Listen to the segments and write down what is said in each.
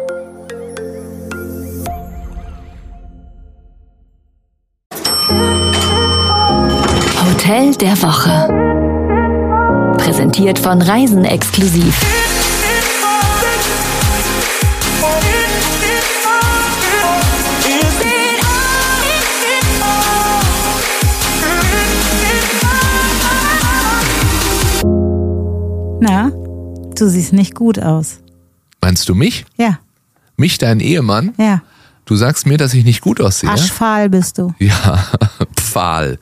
Hotel der Woche. Präsentiert von Reisen exklusiv. Na, du siehst nicht gut aus. Meinst du mich? Ja. Mich, dein Ehemann? Ja. Du sagst mir, dass ich nicht gut aussehe? Aschfahl bist du. Ja, Pfahl.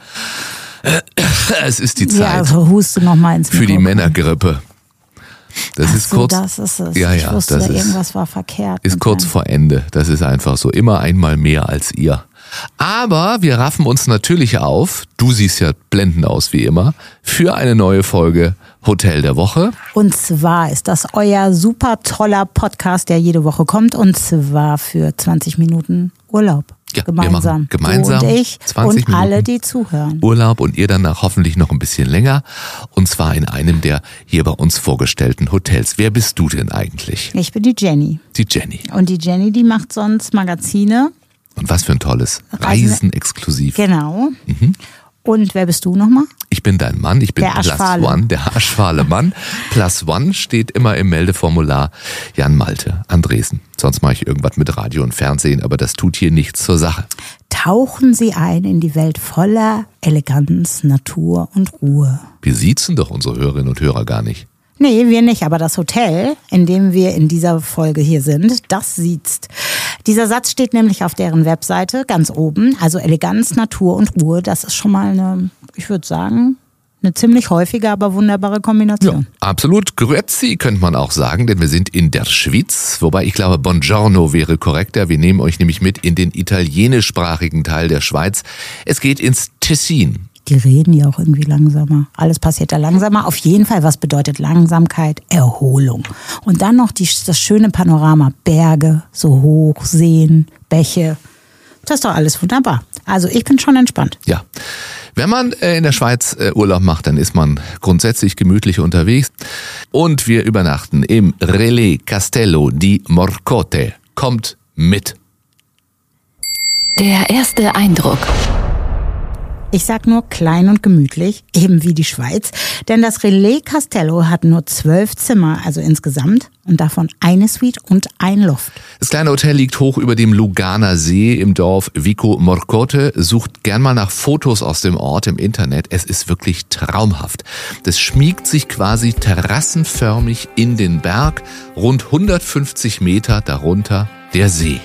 Es ist die Zeit. Ja, also huste noch mal ins Mikro. Für die Männergrippe. Das ist kurz. Das ist es. Ja, ich wusste, das irgendwas war verkehrt. Ist kurz vor Ende. Das ist einfach so. Immer einmal mehr als ihr. Aber wir raffen uns natürlich auf. Du siehst ja blendend aus wie immer. Für eine neue Folge Hotel der Woche. Und zwar ist das euer super toller Podcast, der jede Woche kommt. Und zwar für 20 Minuten Urlaub. Ja, Gemeinsam. Wir machen gemeinsam du und ich 20 und alle, Minuten die zuhören. Urlaub und ihr danach hoffentlich noch ein bisschen länger. Und zwar in einem der hier bei uns vorgestellten Hotels. Wer bist du denn eigentlich? Ich bin die Jenny. Die Jenny. Und die Jenny, die macht sonst Magazine. Und was für ein tolles. Reisen exklusiv. Genau. Und wer bist du nochmal? Ich bin dein Mann, ich bin Der Plus Aschfahle. One, der Aschfahle Mann. Plus One steht immer im Meldeformular. Jan Malte, Andresen. Sonst mache ich irgendwas mit Radio und Fernsehen, aber das tut hier nichts zur Sache. Tauchen Sie ein in die Welt voller Eleganz, Natur und Ruhe. Wir siezen doch unsere Hörerinnen und Hörer gar nicht. Nee, wir nicht, aber das Hotel, in dem wir in dieser Folge hier sind, das sieht's. Dieser Satz steht nämlich auf deren Webseite ganz oben. Also Eleganz, Natur und Ruhe, das ist schon mal eine, ich würde sagen, eine ziemlich häufige, aber wunderbare Kombination. Absolut. Grüezi könnte man auch sagen, denn wir sind in der Schweiz. Wobei ich glaube, Buongiorno wäre korrekter. Wir nehmen euch nämlich mit in den italienischsprachigen Teil der Schweiz. Es geht ins Tessin. Die reden ja auch irgendwie langsamer. Alles passiert da langsamer. Auf jeden Fall, was bedeutet Langsamkeit? Erholung. Und dann noch das schöne Panorama. Berge, so hoch, Seen, Bäche. Das ist doch alles wunderbar. Also ich bin schon entspannt. Ja. Wenn man in der Schweiz Urlaub macht, dann ist man grundsätzlich gemütlich unterwegs. Und wir übernachten im Relais Castello di Morcote. Kommt mit. Der erste Eindruck. Ich sag nur klein und gemütlich, eben wie die Schweiz, denn das Relais Castello hat nur 12 Zimmer, also insgesamt, und davon eine Suite und ein Loft. Das kleine Hotel liegt hoch über dem Luganer See im Dorf Vico Morcote. Sucht gern mal nach Fotos aus dem Ort im Internet. Es ist wirklich traumhaft. Das schmiegt sich quasi terrassenförmig in den Berg, rund 150 Meter darunter der See.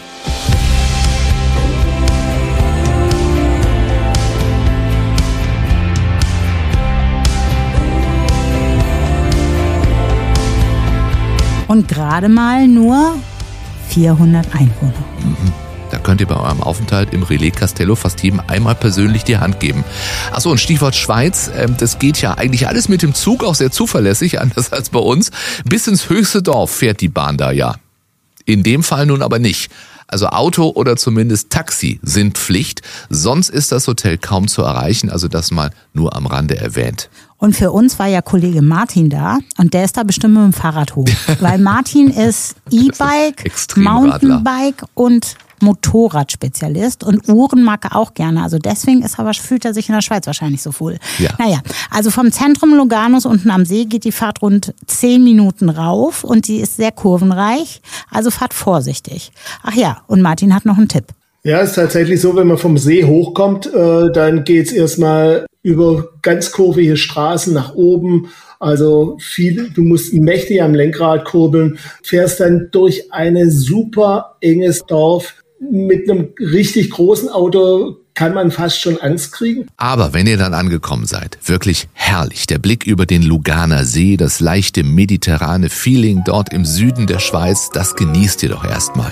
Und gerade mal nur 400 Einwohner. Da könnt ihr bei eurem Aufenthalt im Relais Castello fast jedem einmal persönlich die Hand geben. Achso, und Stichwort Schweiz, das geht ja eigentlich alles mit dem Zug, auch sehr zuverlässig, anders als bei uns. Bis ins höchste Dorf fährt die Bahn da ja. In dem Fall nun aber nicht. Also Auto oder zumindest Taxi sind Pflicht, sonst ist das Hotel kaum zu erreichen, also das mal nur am Rande erwähnt. Und für uns war ja Kollege Martin da und der ist da bestimmt mit dem Fahrrad hoch. Weil Martin ist E-Bike, Extremradler. Mountainbike und Motorradspezialist und Uhren mag er auch gerne. Also deswegen fühlt er sich in der Schweiz wahrscheinlich so wohl. Ja. Naja, also vom Zentrum Luganus unten am See geht die Fahrt rund 10 Minuten rauf und die ist sehr kurvenreich. Also fahrt vorsichtig. Ach ja, und Martin hat noch einen Tipp. Ja, ist tatsächlich so, wenn man vom See hochkommt, dann geht's erstmal über ganz kurvige Straßen nach oben. Also du musst mächtig am Lenkrad kurbeln, fährst dann durch ein super enges Dorf. Mit einem richtig großen Auto kann man fast schon Angst kriegen. Aber wenn ihr dann angekommen seid, wirklich herrlich. Der Blick über den Luganer See, das leichte mediterrane Feeling dort im Süden der Schweiz, das genießt ihr doch erstmal.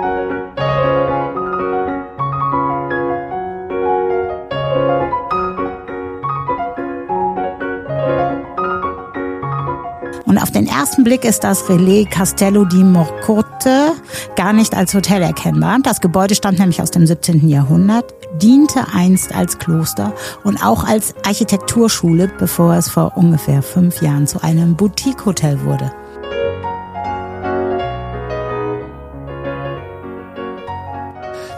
Und auf den ersten Blick ist das Relais Castello di Morcote gar nicht als Hotel erkennbar. Das Gebäude stammt nämlich aus dem 17. Jahrhundert, diente einst als Kloster und auch als Architekturschule, bevor es vor ungefähr 5 Jahren zu einem Boutique-Hotel wurde.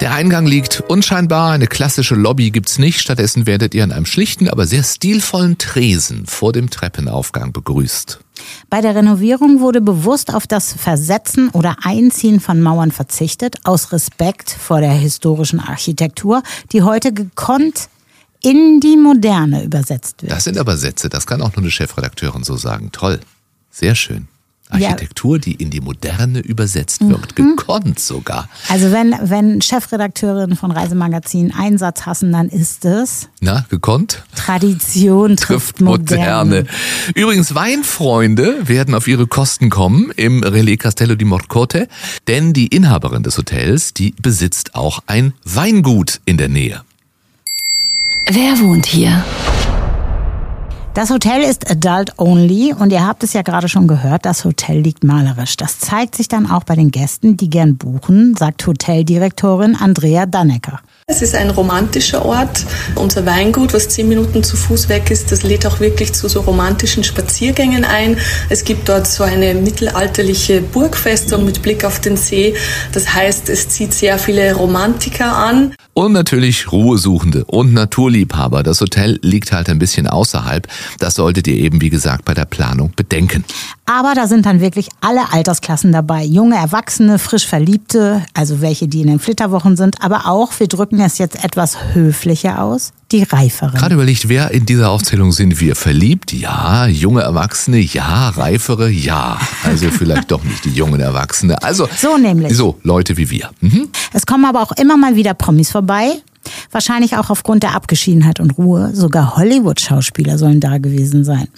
Der Eingang liegt unscheinbar, eine klassische Lobby gibt's nicht. Stattdessen werdet ihr an einem schlichten, aber sehr stilvollen Tresen vor dem Treppenaufgang begrüßt. Bei der Renovierung wurde bewusst auf das Versetzen oder Einziehen von Mauern verzichtet, aus Respekt vor der historischen Architektur, die heute gekonnt in die Moderne übersetzt wird. Das sind aber Sätze, das kann auch nur eine Chefredakteurin so sagen. Toll, sehr schön. Architektur, die in die Moderne übersetzt wird, gekonnt sogar. Also wenn Chefredakteurinnen von Reisemagazinen einen Satz hassen, dann ist es... Na, gekonnt? Tradition trifft Moderne. Übrigens, Weinfreunde werden auf ihre Kosten kommen im Relais Castello di Morcote, denn die Inhaberin des Hotels, die besitzt auch ein Weingut in der Nähe. Wer wohnt hier? Das Hotel ist adult only und ihr habt es ja gerade schon gehört, das Hotel liegt malerisch. Das zeigt sich dann auch bei den Gästen, die gern buchen, sagt Hoteldirektorin Andrea Dannecker. Es ist ein romantischer Ort. Unser Weingut, was 10 Minuten zu Fuß weg ist, das lädt auch wirklich zu so romantischen Spaziergängen ein. Es gibt dort so eine mittelalterliche Burgfestung mit Blick auf den See. Das heißt, es zieht sehr viele Romantiker an. Und natürlich Ruhesuchende und Naturliebhaber. Das Hotel liegt halt ein bisschen außerhalb. Das solltet ihr eben, wie gesagt, bei der Planung bedenken. Aber da sind dann wirklich alle Altersklassen dabei. Junge Erwachsene, frisch Verliebte, also welche, die in den Flitterwochen sind. Aber auch, wir drücken es jetzt etwas höflicher aus, die Reiferen. Gerade überlegt, wer in dieser Aufzählung sind wir? Verliebt? Ja. Junge Erwachsene? Ja. Reifere? Ja. Also vielleicht doch nicht die jungen Erwachsene. Also so nämlich. So, Leute wie wir. Es kommen aber auch immer mal wieder Promis vorbei. Wahrscheinlich auch aufgrund der Abgeschiedenheit und Ruhe. Sogar Hollywood-Schauspieler sollen da gewesen sein.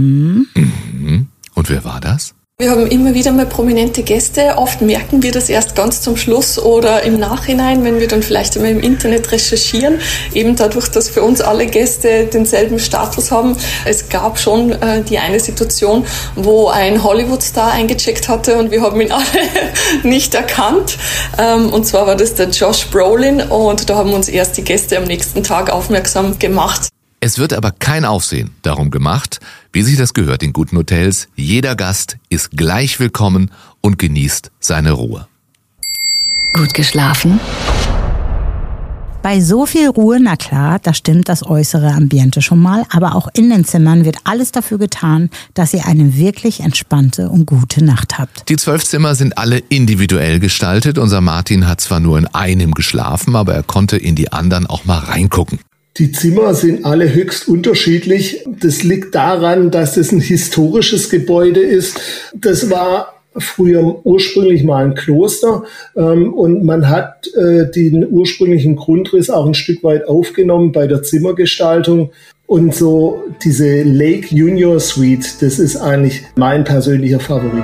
Und wer war das? Wir haben immer wieder mal prominente Gäste. Oft merken wir das erst ganz zum Schluss oder im Nachhinein, wenn wir dann vielleicht einmal im Internet recherchieren. Eben dadurch, dass für uns alle Gäste denselben Status haben. Es gab schon die eine Situation, wo ein Hollywood-Star eingecheckt hatte und wir haben ihn alle nicht erkannt. Und zwar war das der Josh Brolin und da haben uns erst die Gäste am nächsten Tag aufmerksam gemacht. Es wird aber kein Aufsehen darum gemacht, wie sich das gehört in guten Hotels. Jeder Gast ist gleich willkommen und genießt seine Ruhe. Gut geschlafen? Bei so viel Ruhe, na klar, da stimmt das äußere Ambiente schon mal, aber auch in den Zimmern wird alles dafür getan, dass ihr eine wirklich entspannte und gute Nacht habt. Die 12 Zimmer sind alle individuell gestaltet. Unser Martin hat zwar nur in einem geschlafen, aber er konnte in die anderen auch mal reingucken. Die Zimmer sind alle höchst unterschiedlich. Das liegt daran, dass es ein historisches Gebäude ist. Das war früher ursprünglich mal ein Kloster und man hat den ursprünglichen Grundriss auch ein Stück weit aufgenommen bei der Zimmergestaltung. Und so diese Lake Junior Suite, das ist eigentlich mein persönlicher Favorit.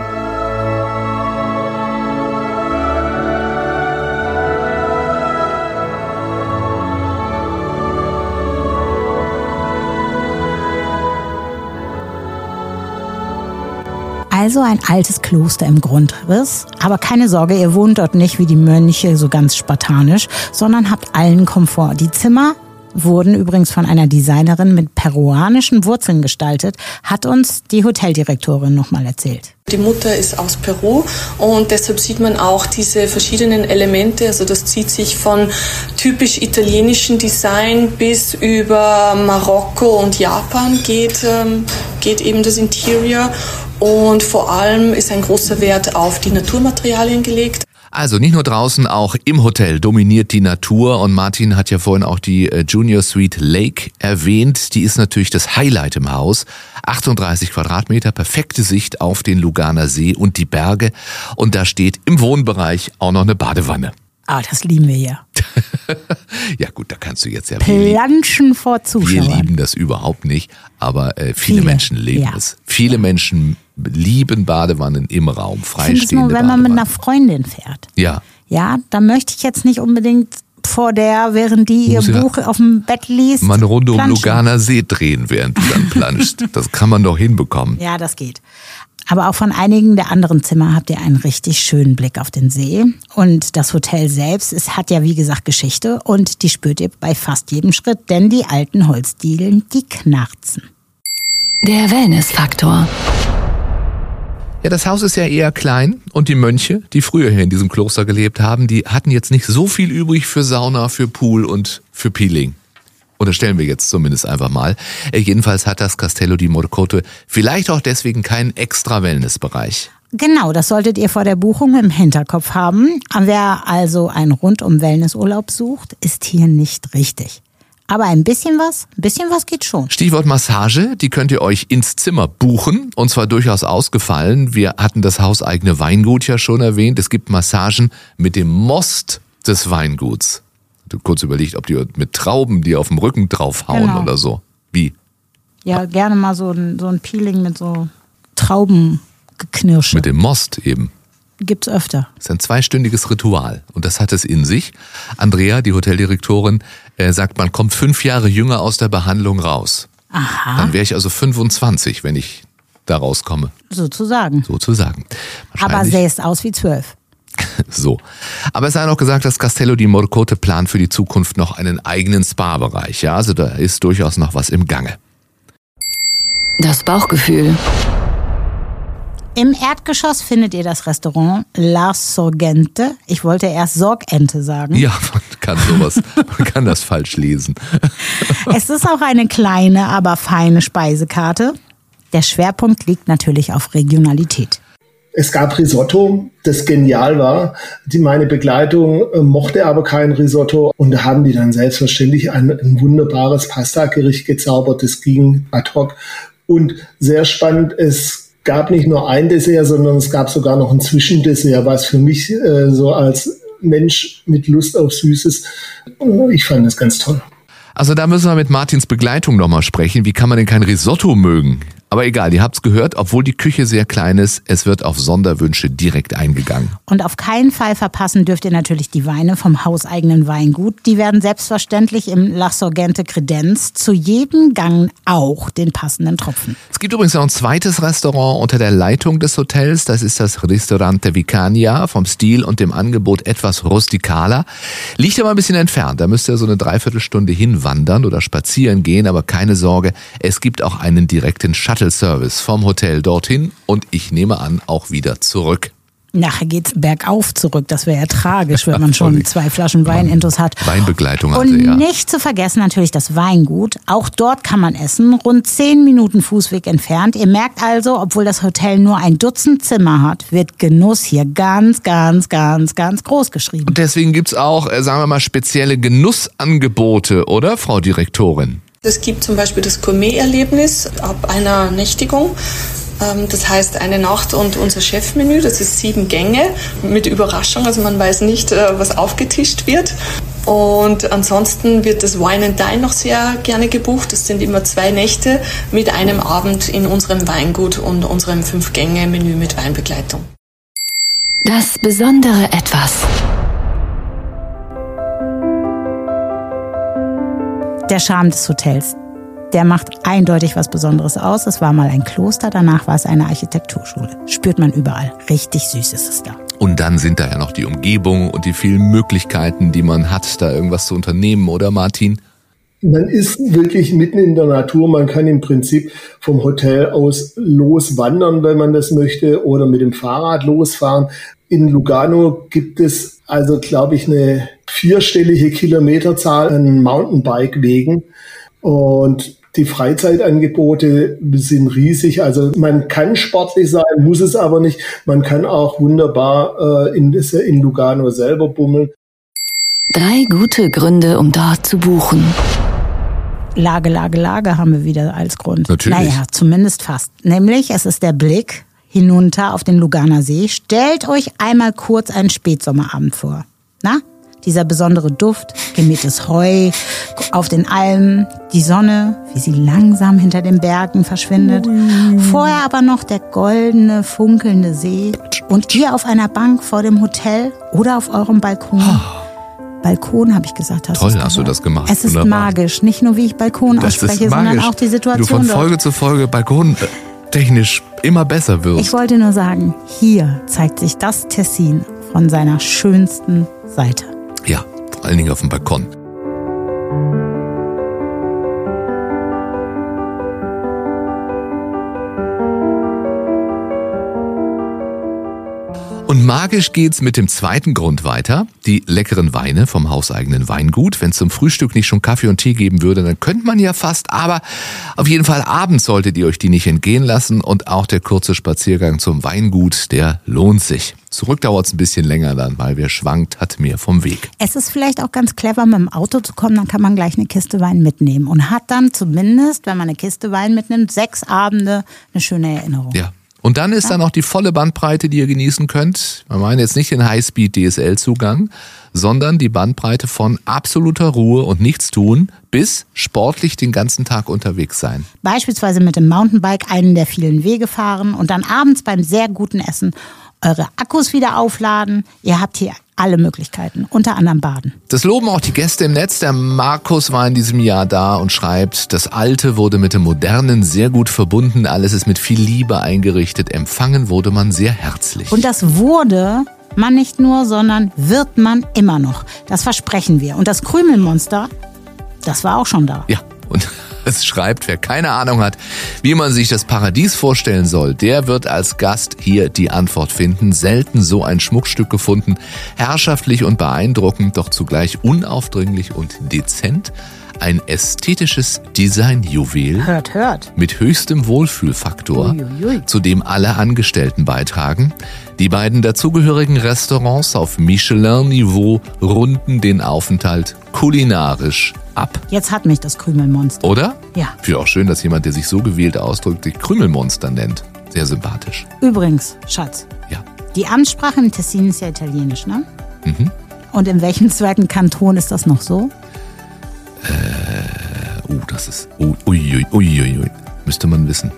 Also ein altes Kloster im Grundriss. Aber keine Sorge, ihr wohnt dort nicht wie die Mönche so ganz spartanisch, sondern habt allen Komfort. Die Zimmer wurden übrigens von einer Designerin mit peruanischen Wurzeln gestaltet, hat uns die Hoteldirektorin nochmal erzählt. Die Mutter ist aus Peru und deshalb sieht man auch diese verschiedenen Elemente. Also das zieht sich von typisch italienischen Design bis über Marokko und Japan geht eben das Interior. Und vor allem ist ein großer Wert auf die Naturmaterialien gelegt. Also nicht nur draußen, auch im Hotel dominiert die Natur und Martin hat ja vorhin auch die Junior Suite Lake erwähnt. Die ist natürlich das Highlight im Haus. 38 Quadratmeter, perfekte Sicht auf den Luganer See und die Berge und da steht im Wohnbereich auch noch eine Badewanne. Ah, das lieben wir ja. Ja gut, da kannst du jetzt ja... Planschen vor Zuschauern. Wir lieben das überhaupt nicht, aber viele Menschen leben es. Viele Menschen lieben Badewannen im Raum, freistehende Badewannen. Nur, wenn man mit einer Freundin fährt. Ja. Ja, da möchte ich jetzt nicht unbedingt vor der, während die ihr Buch auf dem Bett liest, mal eine Runde um Luganer See drehen, während du dann planschst. Das kann man doch hinbekommen. Ja, das geht. Aber auch von einigen der anderen Zimmer habt ihr einen richtig schönen Blick auf den See. Und das Hotel selbst, es hat ja wie gesagt Geschichte und die spürt ihr bei fast jedem Schritt, denn die alten Holzdielen, die knarzen. Der Wellnessfaktor. Ja, das Haus ist ja eher klein und die Mönche, die früher hier in diesem Kloster gelebt haben, die hatten jetzt nicht so viel übrig für Sauna, für Pool und für Peeling. Unterstellen wir jetzt zumindest einfach mal. Jedenfalls hat das Castello di Morcote vielleicht auch deswegen keinen extra Wellnessbereich. Genau, das solltet ihr vor der Buchung im Hinterkopf haben. Wer also einen Rundum-Wellnessurlaub sucht, ist hier nicht richtig. Aber ein bisschen was geht schon. Stichwort Massage, die könnt ihr euch ins Zimmer buchen und zwar durchaus ausgefallen. Wir hatten das hauseigene Weingut ja schon erwähnt. Es gibt Massagen mit dem Most des Weinguts. Du kurz überlegt, ob die mit Trauben, die auf dem Rücken draufhauen oder so. Wie? Ja, gerne mal so ein Peeling mit so Traubengeknirsche. Mit dem Most eben. Gibt's öfter. Das ist ein 2-stündiges Ritual und das hat es in sich. Andrea, die Hoteldirektorin, sagt, man kommt 5 Jahre jünger aus der Behandlung raus. Aha. Dann wäre ich also 25, wenn ich da rauskomme. Sozusagen. Aber sähst aus wie 12. So. Aber es sei noch gesagt, das Castello di Morcote plant für die Zukunft noch einen eigenen Spa-Bereich. Ja, also da ist durchaus noch was im Gange. Das Bauchgefühl. Im Erdgeschoss findet ihr das Restaurant La Sorgente. Ich wollte erst Sorgente sagen. Ja, man kann das falsch lesen. Es ist auch eine kleine, aber feine Speisekarte. Der Schwerpunkt liegt natürlich auf Regionalität. Es gab Risotto, das genial war. Meine Begleitung mochte aber kein Risotto. Und da haben die dann selbstverständlich ein wunderbares Pasta-Gericht gezaubert. Das ging ad hoc. Und sehr spannend, es gab nicht nur ein Dessert, sondern es gab sogar noch ein Zwischendessert, was für mich so als Mensch mit Lust auf Süßes, ich fand das ganz toll. Also da müssen wir mit Martins Begleitung nochmal sprechen. Wie kann man denn kein Risotto mögen? Aber egal, ihr habt's gehört, obwohl die Küche sehr klein ist, es wird auf Sonderwünsche direkt eingegangen. Und auf keinen Fall verpassen dürft ihr natürlich die Weine vom hauseigenen Weingut. Die werden selbstverständlich im La Sorgente kredenzt. Zu jedem Gang auch den passenden Tropfen. Es gibt übrigens noch ein zweites Restaurant unter der Leitung des Hotels. Das ist das Ristorante Vicania, vom Stil und dem Angebot etwas rustikaler. Liegt aber ein bisschen entfernt. Da müsst ihr so eine Dreiviertelstunde hinwandern oder spazieren gehen. Aber keine Sorge, es gibt auch einen direkten Shuttle-Service vom Hotel dorthin und ich nehme an, auch wieder zurück. Nachher geht's bergauf zurück. Das wäre ja tragisch, wenn man schon 2 Flaschen Wein intus hat. Weinbegleitung hatte, Und ja. nicht zu vergessen natürlich das Weingut. Auch dort kann man essen, rund 10 Minuten Fußweg entfernt. Ihr merkt also, obwohl das Hotel nur ein Dutzend Zimmer hat, wird Genuss hier ganz, ganz, ganz, ganz groß geschrieben. Und deswegen gibt's auch, sagen wir mal, spezielle Genussangebote, oder, Frau Direktorin? Es gibt zum Beispiel das Gourmet-Erlebnis ab einer Nächtigung. Das heißt eine Nacht und unser Chefmenü, das ist 7 Gänge mit Überraschung, also man weiß nicht, was aufgetischt wird. Und ansonsten wird das Wine and Dine noch sehr gerne gebucht. Das sind immer 2 Nächte mit einem Abend in unserem Weingut und unserem 5-Gänge-Menü mit Weinbegleitung. Das besondere Etwas. Der Charme des Hotels, der macht eindeutig was Besonderes aus. Es war mal ein Kloster, danach war es eine Architekturschule. Spürt man überall. Richtig süß ist es da. Und dann sind da ja noch die Umgebung und die vielen Möglichkeiten, die man hat, da irgendwas zu unternehmen, oder Martin? Man ist wirklich mitten in der Natur. Man kann im Prinzip vom Hotel aus loswandern, wenn man das möchte, oder mit dem Fahrrad losfahren. In Lugano gibt es also, glaube ich, eine 4-stellige Kilometerzahl an Mountainbike-Wegen. Und die Freizeitangebote sind riesig. Also man kann sportlich sein, muss es aber nicht. Man kann auch wunderbar in Lugano selber bummeln. 3 gute Gründe, um dort zu buchen. Lage haben wir wieder als Grund. Natürlich. Naja, zumindest fast. Nämlich, es ist der Blick hinunter auf den Luganer See. Stellt euch einmal kurz einen Spätsommerabend vor. Na? Dieser besondere Duft, gemähtes Heu auf den Almen, die Sonne, wie sie langsam hinter den Bergen verschwindet. Vorher aber noch der goldene, funkelnde See und ihr auf einer Bank vor dem Hotel oder auf eurem Balkon. Balkon, habe ich gesagt. Toll, hast du das gemacht. Es ist Wunderbar. Magisch. Nicht nur, wie ich Balkon ausspreche, sondern auch die Situation du von dort. Folge zu Folge balkontechnisch immer besser wirst. Ich wollte nur sagen, hier zeigt sich das Tessin von seiner schönsten Seite. Ja, vor allen Dingen auf dem Balkon. Und magisch geht's mit dem zweiten Grund weiter. Die leckeren Weine vom hauseigenen Weingut. Wenn es zum Frühstück nicht schon Kaffee und Tee geben würde, dann könnte man ja fast. Aber auf jeden Fall abends solltet ihr euch die nicht entgehen lassen. Und auch der kurze Spaziergang zum Weingut, der lohnt sich. Zurück dauert's ein bisschen länger dann, weil wer schwankt, hat mehr vom Weg. Es ist vielleicht auch ganz clever, mit dem Auto zu kommen, dann kann man gleich eine Kiste Wein mitnehmen und hat dann zumindest, wenn man eine Kiste Wein mitnimmt, 6 Abende eine schöne Erinnerung. Ja. Und dann ist da noch die volle Bandbreite, die ihr genießen könnt. Wir meinen jetzt nicht den Highspeed-DSL-Zugang, sondern die Bandbreite von absoluter Ruhe und Nichtstun bis sportlich den ganzen Tag unterwegs sein. Beispielsweise mit dem Mountainbike einen der vielen Wege fahren und dann abends beim sehr guten Essen eure Akkus wieder aufladen. Ihr habt hier alle Möglichkeiten, unter anderem Baden. Das loben auch die Gäste im Netz. Der Markus war in diesem Jahr da und schreibt, das Alte wurde mit dem Modernen sehr gut verbunden. Alles ist mit viel Liebe eingerichtet. Empfangen wurde man sehr herzlich. Und das wurde man nicht nur, sondern wird man immer noch. Das versprechen wir. Und das Krümelmonster, das war auch schon da. Ja, und es schreibt, wer keine Ahnung hat, wie man sich das Paradies vorstellen soll, der wird als Gast hier die Antwort finden. Selten so ein Schmuckstück gefunden. Herrschaftlich und beeindruckend, doch zugleich unaufdringlich und dezent. Ein ästhetisches Designjuwel Hört. mit höchstem Wohlfühlfaktor, Uiuiui. zu dem alle Angestellten beitragen. Die beiden dazugehörigen Restaurants auf Michelin-Niveau runden den Aufenthalt kulinarisch ab. Jetzt hat mich das Krümelmonster. Oder? Ja. Ich finde auch schön, dass jemand, der sich so gewählt ausdrückt, sich Krümelmonster nennt. Sehr sympathisch. Übrigens, Schatz, Ja. die Amtssprache im Tessin ist ja Italienisch, ne? Mhm. Und in welchem zweiten Kanton ist das noch so? Das ist... Uiuiui. Müsste man wissen.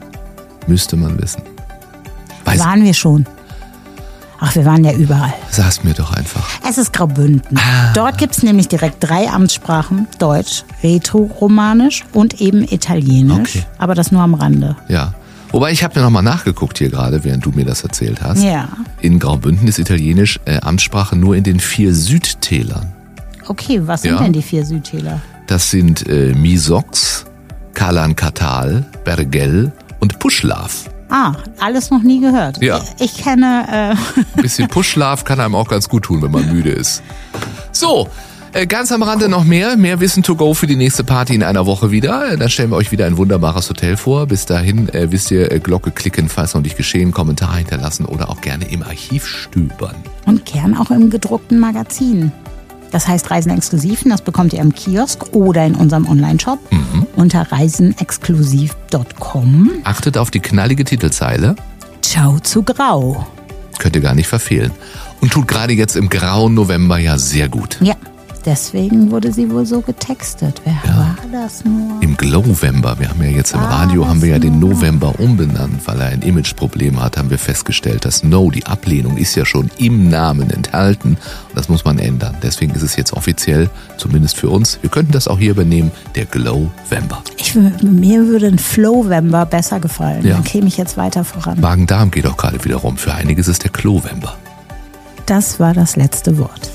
Weiß, Waren wir schon. Ach, wir waren ja überall. sag's mir doch einfach. Es ist Graubünden. Dort gibt es nämlich direkt 3 Amtssprachen. Deutsch, Rätoromanisch und eben Italienisch. Okay. Aber das nur am Rande. Ja. Wobei, ich habe mir nochmal nachgeguckt hier gerade, während du mir das erzählt hast. Ja. In Graubünden ist Italienisch Amtssprache nur in den 4 Südtälern. Okay, was sind Ja. denn die 4 Südtäler? Das sind Misox, Calancatal, Bergell und Puschlav. Ah, alles noch nie gehört. Ja. Ich kenne... Ein bisschen Puschlav kann einem auch ganz gut tun, wenn man müde ist. So, ganz am Rande noch mehr Wissen to go für die nächste Party in einer Woche wieder. Dann stellen wir euch wieder ein wunderbares Hotel vor. Bis dahin wisst ihr, Glocke klicken, falls noch nicht geschehen, Kommentar hinterlassen oder auch gerne im Archiv stöbern. Und gern auch im gedruckten Magazin. Das heißt Reisen exklusiv, das bekommt ihr im Kiosk oder in unserem Online-Shop unter reisenexklusiv.com. Achtet auf die knallige Titelzeile. Ciao zu Grau. Könnt ihr gar nicht verfehlen. Und tut gerade jetzt im grauen November ja sehr gut. Ja, deswegen wurde sie wohl so getextet. Wer war das nur? Im Glowember, wir haben ja jetzt im Radio, haben wir ja den November umbenannt, weil er ein Imageproblem hat, haben wir festgestellt, dass No, die Ablehnung ist ja schon im Namen enthalten und das muss man ändern. Deswegen ist es jetzt offiziell, zumindest für uns, wir könnten das auch hier übernehmen, der Glowember. Mir würde ein Flowember besser gefallen. Ja. Dann käme ich jetzt weiter voran. Magen-Darm geht auch gerade wieder rum, für einige ist es der Klowember. Das war das letzte Wort.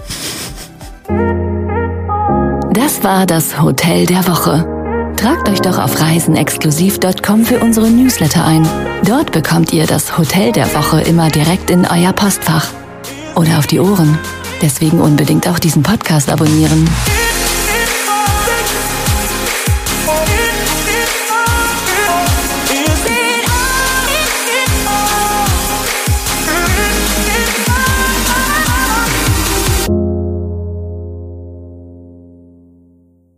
Das war das Hotel der Woche. Tragt euch doch auf reisenexklusiv.com für unsere Newsletter ein. Dort bekommt ihr das Hotel der Woche immer direkt in euer Postfach. Oder auf die Ohren. Deswegen unbedingt auch diesen Podcast abonnieren.